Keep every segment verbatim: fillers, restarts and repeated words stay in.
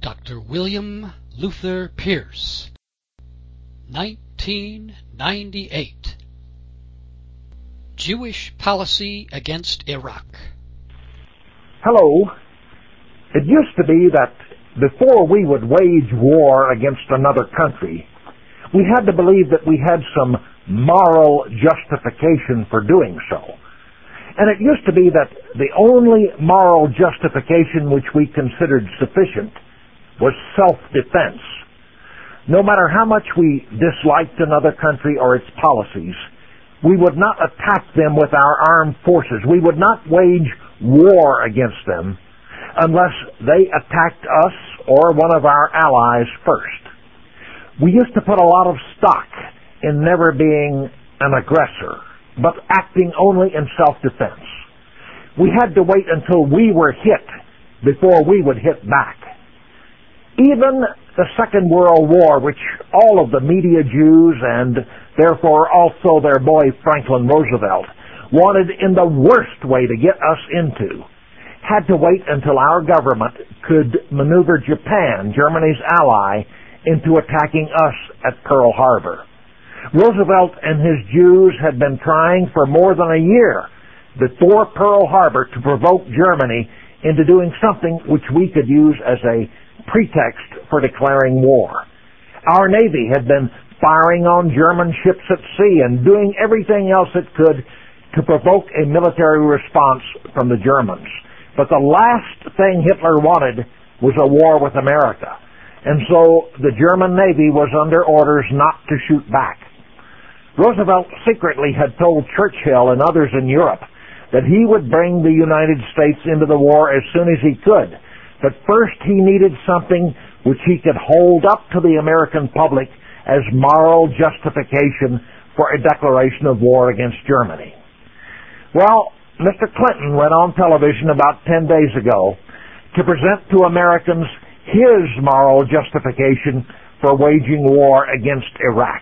Doctor William Luther Pierce, nineteen ninety-eight. Jewish Policy Against Iraq. Hello. It used to be that before we would wage war against another country, we had to believe that we had some moral justification for doing so. And it used to be that the only moral justification which we considered sufficient was self-defense. No matter how much we disliked another country or its policies, we would not attack them with our armed forces. We would not wage war against them unless they attacked us or one of our allies first. We used to put a lot of stock in never being an aggressor, but acting only in self-defense. We had to wait until we were hit before we would hit back. Even the Second World War, which all of the media Jews and therefore also their boy Franklin Roosevelt wanted in the worst way to get us into, had to wait until our government could maneuver Japan, Germany's ally, into attacking us at Pearl Harbor. Roosevelt and his Jews had been trying for more than a year before Pearl Harbor to provoke Germany into doing something which we could use as a pretext for declaring war. Our Navy had been firing on German ships at sea and doing everything else it could to provoke a military response from the Germans. But the last thing Hitler wanted was a war with America. And so the German Navy was under orders not to shoot back. Roosevelt secretly had told Churchill and others in Europe that he would bring the United States into the war as soon as he could. But first he needed something which he could hold up to the American public as moral justification for a declaration of war against Germany. Well, Mister Clinton went on television about ten days ago to present to Americans his moral justification for waging war against Iraq.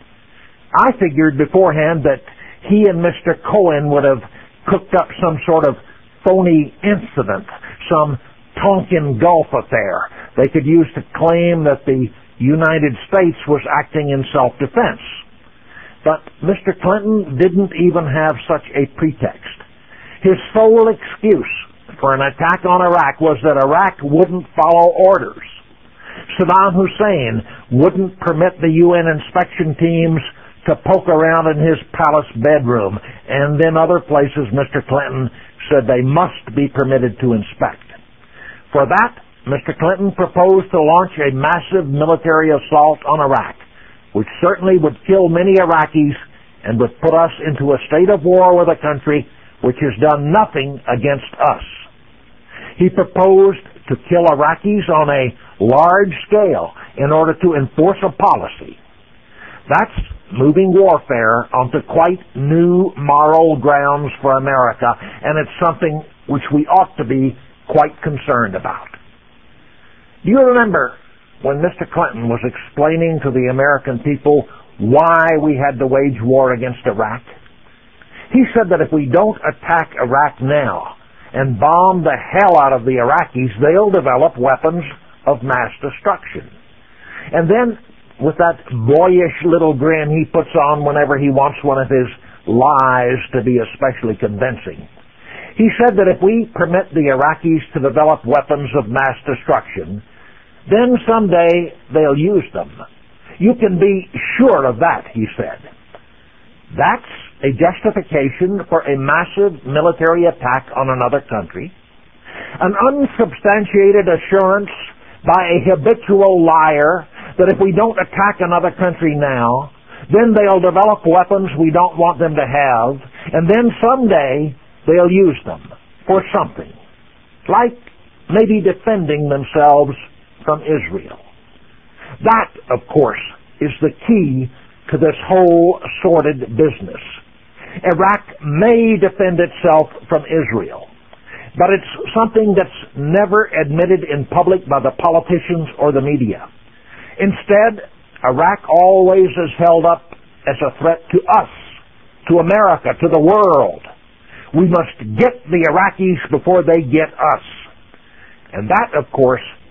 I figured beforehand that he and Mister Cohen would have cooked up some sort of phony incident, some Tonkin Gulf affair they could use to claim that the United States was acting in self-defense. But Mister Clinton didn't even have such a pretext. His sole excuse for an attack on Iraq was that Iraq wouldn't follow orders. Saddam Hussein wouldn't permit the U N inspection teams to poke around in his palace bedroom, and then other places Mister Clinton said they must be permitted to inspect. For that, Mister Clinton proposed to launch a massive military assault on Iraq, which certainly would kill many Iraqis and would put us into a state of war with a country which has done nothing against us. He proposed to kill Iraqis on a large scale in order to enforce a policy. That's moving warfare onto quite new moral grounds for America, and it's something which we ought to be quite concerned about. Do you remember when Mister Clinton was explaining to the American people why we had to wage war against Iraq? He said that if we don't attack Iraq now and bomb the hell out of the Iraqis, they'll develop weapons of mass destruction. And then, with that boyish little grin he puts on whenever he wants one of his lies to be especially convincing, he said that if we permit the Iraqis to develop weapons of mass destruction, then someday they'll use them. You can be sure of that, he said. That's a justification for a massive military attack on another country, an unsubstantiated assurance by a habitual liar that if we don't attack another country now, then they'll develop weapons we don't want them to have, and then someday they'll use them for something, like maybe defending themselves from Israel. That, of course, is the key to this whole sordid business. Iraq may defend itself from Israel, but it's something that's never admitted in public by the politicians or the media. Instead, Iraq always is held up as a threat to us, to America, to the world. We must get the Iraqis before they get us. And that, of course,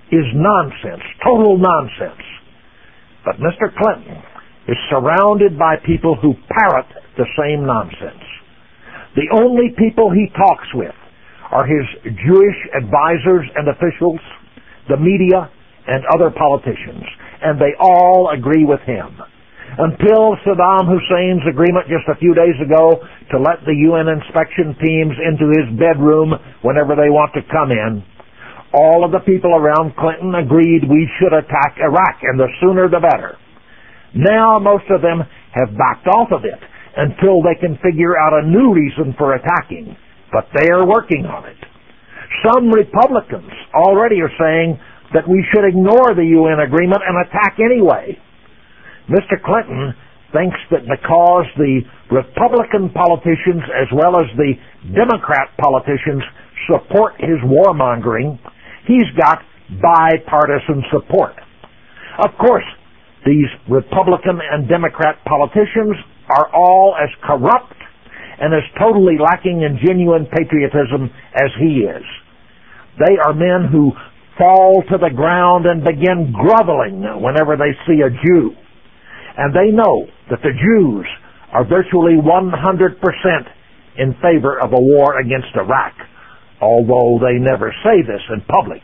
is nonsense, total nonsense. But Mister Clinton is surrounded by people who parrot the same nonsense. The only people he talks with are his Jewish advisors and officials, the media, and other politicians, and they all agree with him. Until Saddam Hussein's agreement just a few days ago to let the U N inspection teams into his bedroom whenever they want to come in, all of the people around Clinton agreed we should attack Iraq, and the sooner the better. Now most of them have backed off of it until they can figure out a new reason for attacking, but they are working on it. Some Republicans already are saying that we should ignore the U N agreement and attack anyway. Mister Clinton thinks that because the Republican politicians as well as the Democrat politicians support his warmongering, he's got bipartisan support. Of course, these Republican and Democrat politicians are all as corrupt and as totally lacking in genuine patriotism as he is. They are men who fall to the ground and begin groveling whenever they see a Jew. And they know that the Jews are virtually one hundred percent in favor of a war against Iraq, although they never say this in public.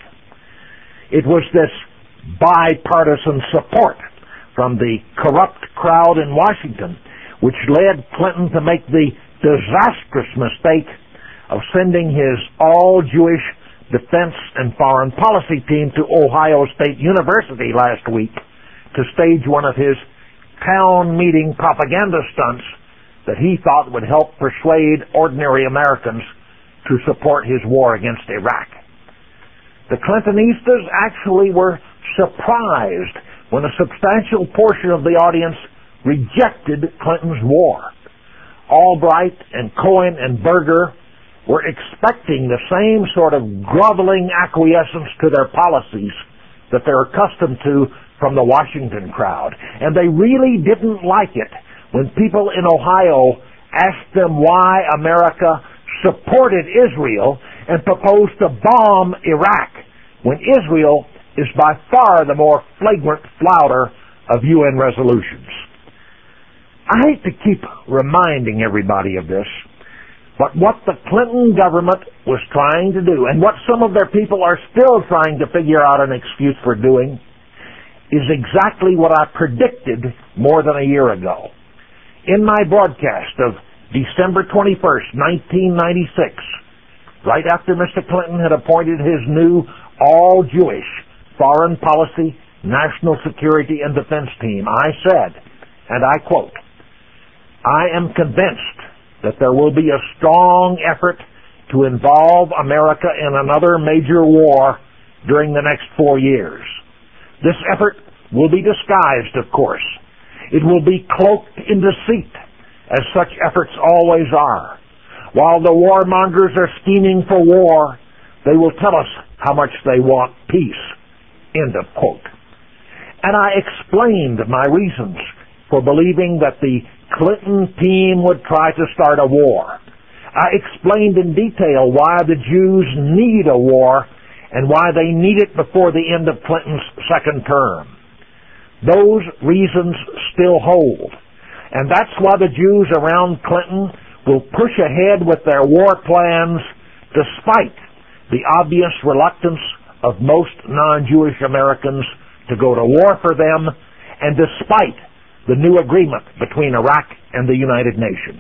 It was this bipartisan support from the corrupt crowd in Washington which led Clinton to make the disastrous mistake of sending his all-Jewish defense and foreign policy team to Ohio State University last week to stage one of his town meeting propaganda stunts that he thought would help persuade ordinary Americans to support his war against Iraq. The Clintonistas actually were surprised when a substantial portion of the audience rejected Clinton's war. Albright and Cohen and Berger were expecting the same sort of groveling acquiescence to their policies that they're accustomed to from the Washington crowd. And they really didn't like it when people in Ohio asked them why America supported Israel and proposed to bomb Iraq when Israel is by far the more flagrant flouter of U N resolutions. I hate to keep reminding everybody of this, but what the Clinton government was trying to do, and what some of their people are still trying to figure out an excuse for doing, is exactly what I predicted more than a year ago. In my broadcast of December twenty-first, nineteen ninety-six, right after Mister Clinton had appointed his new all-Jewish foreign policy, national security, and defense team, I said, and I quote, "I am convinced that there will be a strong effort to involve America in another major war during the next four years. This effort will be disguised, of course. It will be cloaked in deceit, as such efforts always are. While the warmongers are scheming for war, they will tell us how much they want peace." End of quote. And I explained my reasons for believing that the Clinton team would try to start a war. I explained in detail why the Jews need a war and why they need it before the end of Clinton's second term. Those reasons still hold. And that's why the Jews around Clinton will push ahead with their war plans despite the obvious reluctance of most non-Jewish Americans to go to war for them, and despite the new agreement between Iraq and the United Nations.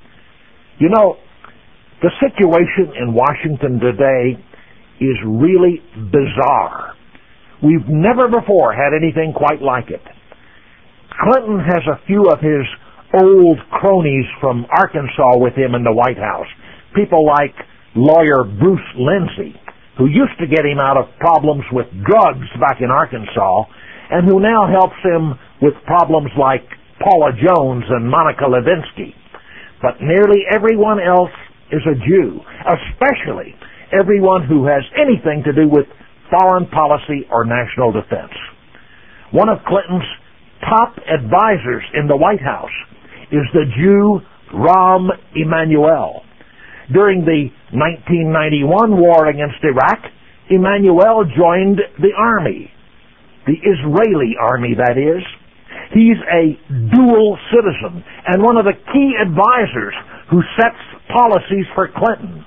You know, the situation in Washington today is really bizarre. We've never before had anything quite like it. Clinton has a few of his old cronies from Arkansas with him in the White House. People like lawyer Bruce Lindsay, who used to get him out of problems with drugs back in Arkansas, and who now helps him with problems like Paula Jones and Monica Lewinsky. But nearly everyone else is a Jew, especially everyone who has anything to do with foreign policy or national defense. One of Clinton's top advisors in the White House is the Jew Rahm Emanuel. During the nineteen ninety-one war against Iraq, Emmanuel joined the army, the Israeli army, that is. He's a dual citizen and one of the key advisors who sets policies for Clinton.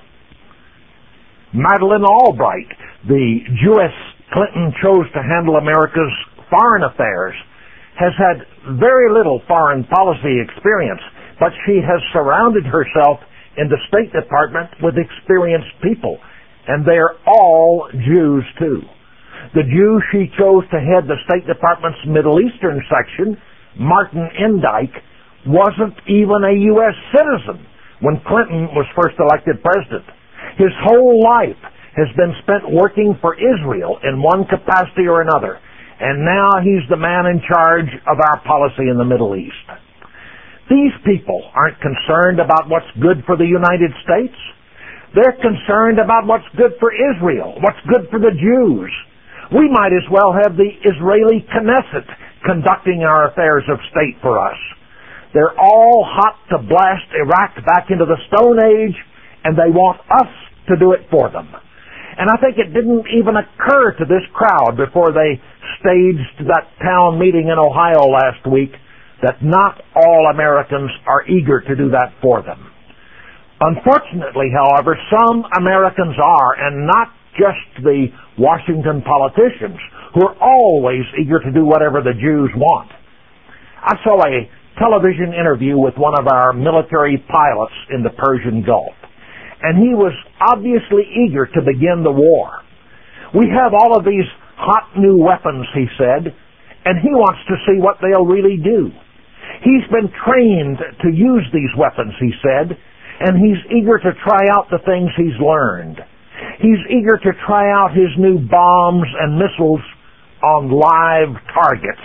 Madeleine Albright, the Jewess Clinton chose to handle America's foreign affairs, has had very little foreign policy experience, but she has surrounded herself in the State Department with experienced people, and they're all Jews too. The Jew she chose to head the State Department's Middle Eastern section, Martin Indyke, wasn't even a U S citizen when Clinton was first elected president. His whole life has been spent working for Israel in one capacity or another, and now he's the man in charge of our policy in the Middle East. These people aren't concerned about what's good for the United States. They're concerned about what's good for Israel, what's good for the Jews. We might as well have the Israeli Knesset conducting our affairs of state for us. They're all hot to blast Iraq back into the Stone Age, and they want us to do it for them. And I think it didn't even occur to this crowd before they staged that town meeting in Ohio last week that not all Americans are eager to do that for them. Unfortunately, however, some Americans are, and not just the Washington politicians, who are always eager to do whatever the Jews want. I saw a television interview with one of our military pilots in the Persian Gulf, and he was obviously eager to begin the war. We have all of these hot new weapons, he said, and he wants to see what they'll really do. He's been trained to use these weapons, he said, and he's eager to try out the things he's learned. He's eager to try out his new bombs and missiles on live targets.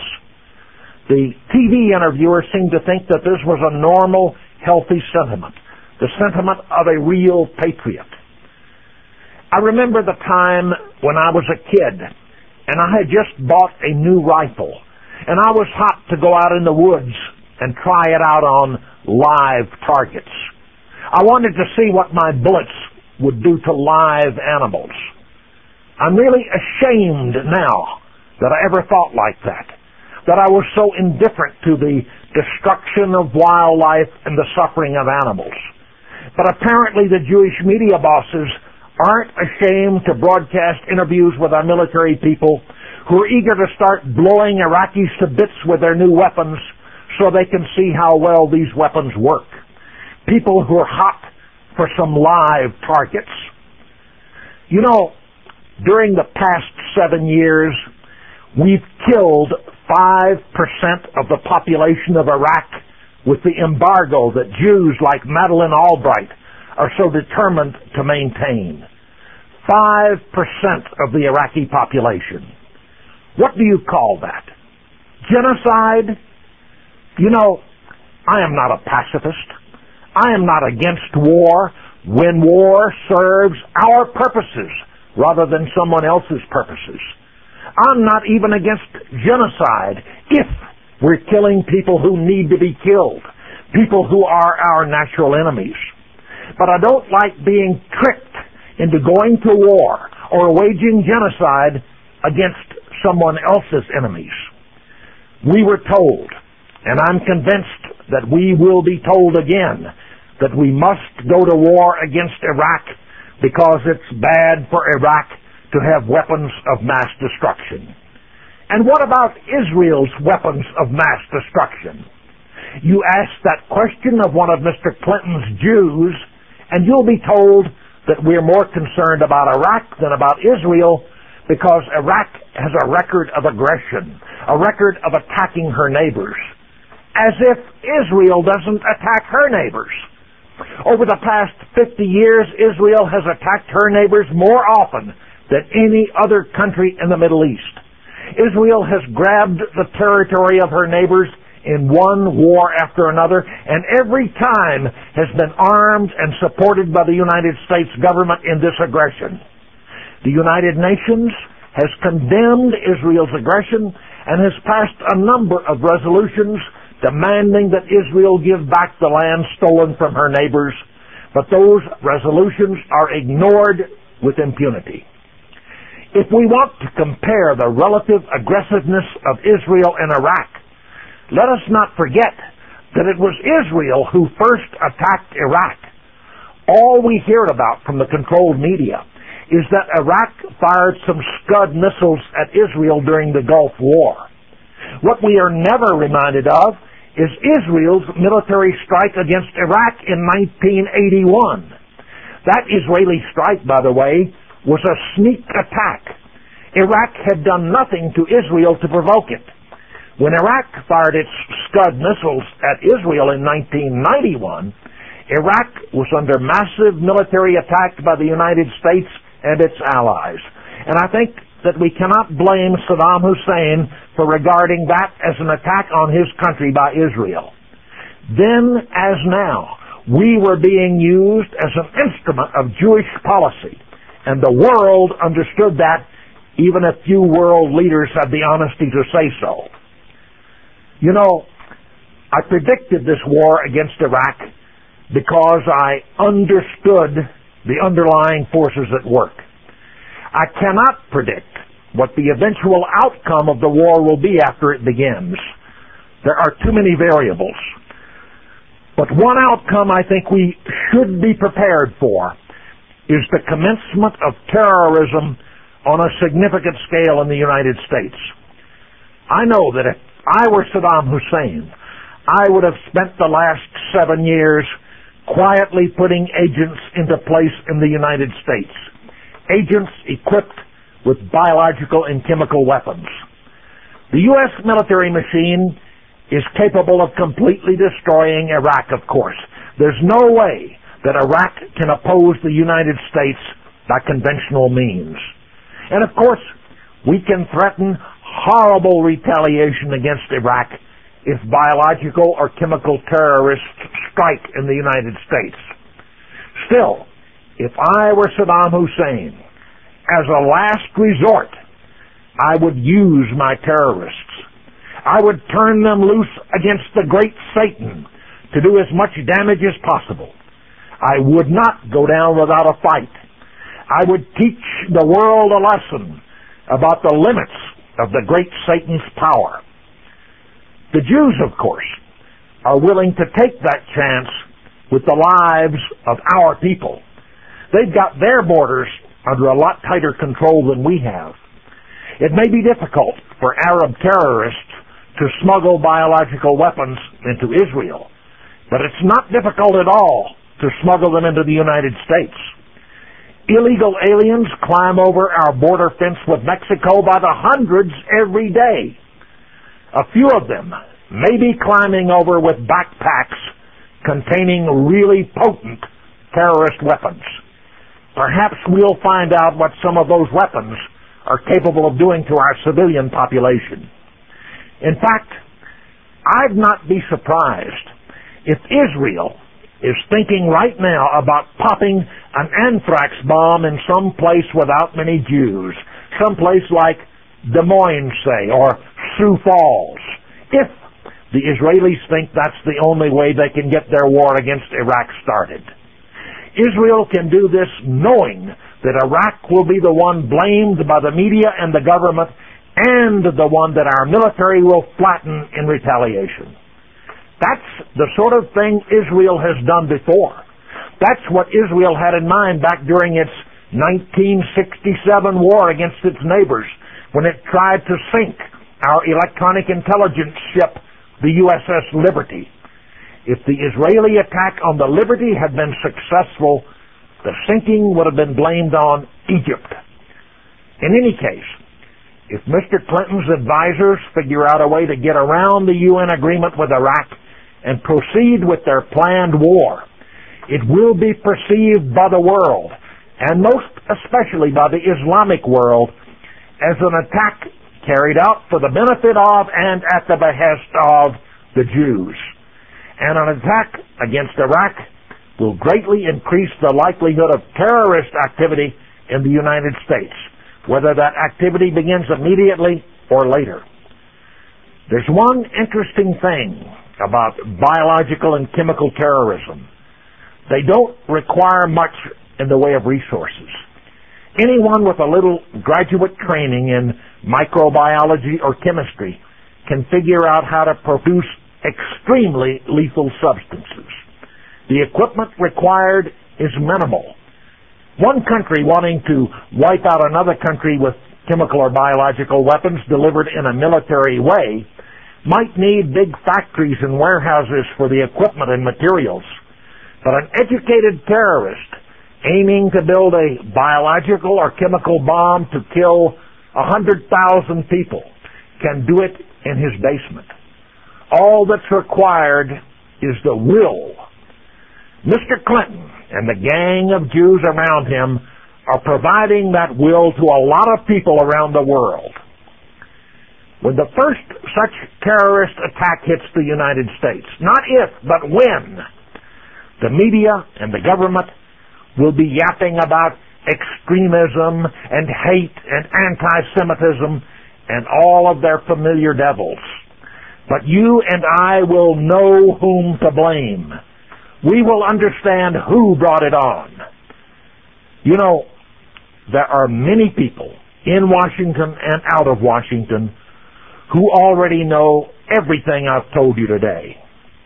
The T V interviewer seemed to think that this was a normal, healthy sentiment, the sentiment of a real patriot. I remember the time when I was a kid, and I had just bought a new rifle, and I was hot to go out in the woods and try it out on live targets. I wanted to see what my bullets would do to live animals. I'm really ashamed now that I ever thought like that, that I was so indifferent to the destruction of wildlife and the suffering of animals. But apparently the Jewish media bosses aren't ashamed to broadcast interviews with our military people who are eager to start blowing Iraqis to bits with their new weapons so they can see how well these weapons work. People who are hot for some live targets. You know, during the past seven years, we've killed five percent of the population of Iraq with the embargo that Jews like Madeleine Albright are so determined to maintain. Five percent of the Iraqi population. What do you call that? Genocide? You know, I am not a pacifist. I am not against war when war serves our purposes rather than someone else's purposes. I'm not even against genocide if we're killing people who need to be killed, people who are our natural enemies. But I don't like being tricked into going to war or waging genocide against someone else's enemies. We were told, and I'm convinced that we will be told again, that we must go to war against Iraq because it's bad for Iraq to have weapons of mass destruction. And what about Israel's weapons of mass destruction? You ask that question of one of Mister Clinton's Jews, and you'll be told that we're more concerned about Iraq than about Israel because Iraq has a record of aggression, a record of attacking her neighbors, as if Israel doesn't attack her neighbors. Over the past fifty years, Israel has attacked her neighbors more often than any other country in the Middle East. Israel has grabbed the territory of her neighbors in one war after another, and every time has been armed and supported by the United States government in this aggression. The United Nations has condemned Israel's aggression and has passed a number of resolutions demanding that Israel give back the land stolen from her neighbors, but those resolutions are ignored with impunity. If we want to compare the relative aggressiveness of Israel and Iraq, let us not forget that it was Israel who first attacked Iraq. All we hear about from the controlled media is that Iraq fired some Scud missiles at Israel during the Gulf War. What we are never reminded of is Israel's military strike against Iraq in nineteen eighty-one. That Israeli strike, by the way, was a sneak attack. Iraq had done nothing to Israel to provoke it. When Iraq fired its Scud missiles at Israel in nineteen ninety-one, Iraq was under massive military attack by the United States and its allies. And I think that we cannot blame Saddam Hussein for regarding that as an attack on his country by Israel. Then, as now, we were being used as an instrument of Jewish policy, and the world understood that. Even a few world leaders had the honesty to say so. You know, I predicted this war against Iraq because I understood the underlying forces at work. I cannot predict what the eventual outcome of the war will be after it begins. There are too many variables. But one outcome I think we should be prepared for is the commencement of terrorism on a significant scale in the United States. I know that if I were Saddam Hussein, I would have spent the last seven years quietly putting agents into place in the United States. Agents equipped with biological and chemical weapons. The U S military machine is capable of completely destroying Iraq, of course. There's no way that Iraq can oppose the United States by conventional means. And of course, we can threaten horrible retaliation against Iraq if biological or chemical terrorists strike in the United States. Still, if I were Saddam Hussein, as a last resort, I would use my terrorists. I would turn them loose against the great Satan to do as much damage as possible. I would not go down without a fight. I would teach the world a lesson about the limits of the great Satan's power. The Jews, of course, are willing to take that chance with the lives of our people. They've got their borders under a lot tighter control than we have. It may be difficult for Arab terrorists to smuggle biological weapons into Israel, but it's not difficult at all to smuggle them into the United States. Illegal aliens climb over our border fence with Mexico by the hundreds every day. A few of them may be climbing over with backpacks containing really potent terrorist weapons. Perhaps we'll find out what some of those weapons are capable of doing to our civilian population. In fact, I'd not be surprised if Israel is thinking right now about popping an anthrax bomb in some place without many Jews, some place like Des Moines, say, or Sioux Falls, if the Israelis think that's the only way they can get their war against Iraq started. Israel can do this knowing that Iraq will be the one blamed by the media and the government, and the one that our military will flatten in retaliation. That's the sort of thing Israel has done before. That's what Israel had in mind back during its nineteen sixty-seven war against its neighbors, when it tried to sink our electronic intelligence ship, the U S S Liberty. If the Israeli attack on the Liberty had been successful, the sinking would have been blamed on Egypt. In any case, if Mister Clinton's advisors figure out a way to get around the U N agreement with Iraq and proceed with their planned war, it will be perceived by the world, and most especially by the Islamic world, as an attack carried out for the benefit of and at the behest of the Jews. And an attack against Iraq will greatly increase the likelihood of terrorist activity in the United States, whether that activity begins immediately or later. There's one interesting thing about biological and chemical terrorism. They don't require much in the way of resources. Anyone with a little graduate training in microbiology or chemistry can figure out how to produce extremely lethal substances. The equipment required is minimal. One country wanting to wipe out another country with chemical or biological weapons delivered in a military way might need big factories and warehouses for the equipment and materials. But an educated terrorist aiming to build a biological or chemical bomb to kill a hundred thousand people can do it in his basement. All that's required is the will. Mister Clinton and the gang of Jews around him are providing that will to a lot of people around the world. When the first such terrorist attack hits the United States, not if, but when, the media and the government will be yapping about extremism and hate and anti-Semitism and all of their familiar devils. But you and I will know whom to blame. We will understand who brought it on. You know, there are many people in Washington and out of Washington who already know everything I've told you today.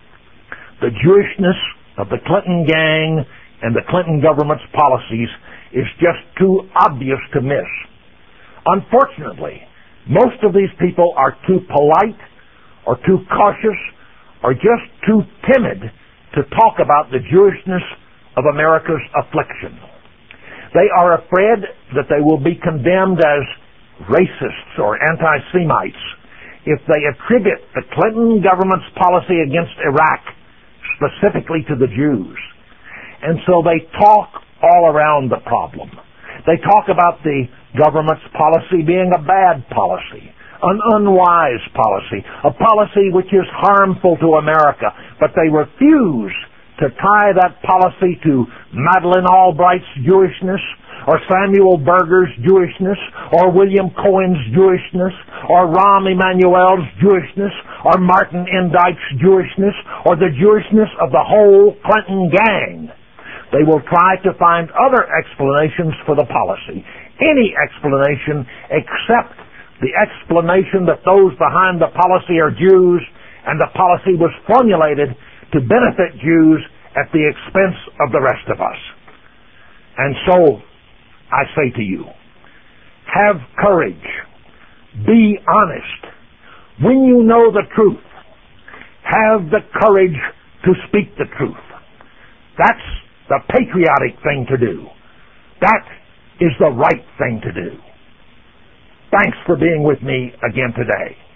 The Jewishness of the Clinton gang and the Clinton government's policies is just too obvious to miss. Unfortunately, most of these people are too polite or too cautious or just too timid to talk about the Jewishness of America's affliction. They are afraid that they will be condemned as racists or anti-Semites if they attribute the Clinton government's policy against Iraq specifically to the Jews. And so they talk all around the problem. They talk about the government's policy being a bad policy, an unwise policy, a policy which is harmful to America, but they refuse to tie that policy to Madeleine Albright's Jewishness, or Samuel Berger's Jewishness, or William Cohen's Jewishness, or Rahm Emanuel's Jewishness, or Martin Indike's Jewishness, or the Jewishness of the whole Clinton gang. They will try to find other explanations for the policy, any explanation except the explanation that those behind the policy are Jews and the policy was formulated to benefit Jews at the expense of the rest of us. And so, I say to you, have courage. Be honest. When you know the truth, have the courage to speak the truth. That's the patriotic thing to do. That is the right thing to do. Thanks for being with me again today.